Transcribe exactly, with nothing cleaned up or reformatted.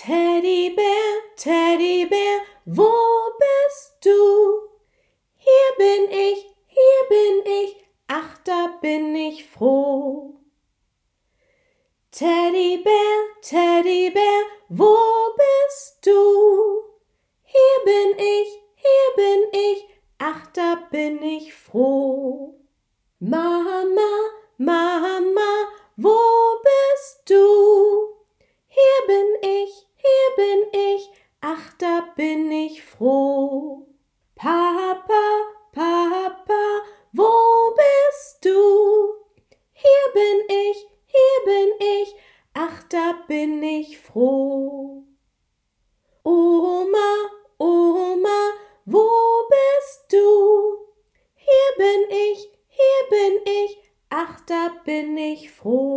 Teddybär, Teddybär, wo bist du? Hier bin ich, hier bin ich, ach, da bin ich froh. Teddybär, Teddybär, wo bist du? Hier bin ich, hier bin ich, ach, da bin ich froh. Mama, Mama, wo bist du? Hier bin ich, hier bin ich, ach, da bin ich froh. Papa, Papa, wo bist du? Hier bin ich, hier bin ich, ach, da bin ich froh. Oma, Oma, wo bist du? Hier bin ich, hier bin ich, ach, da bin ich froh.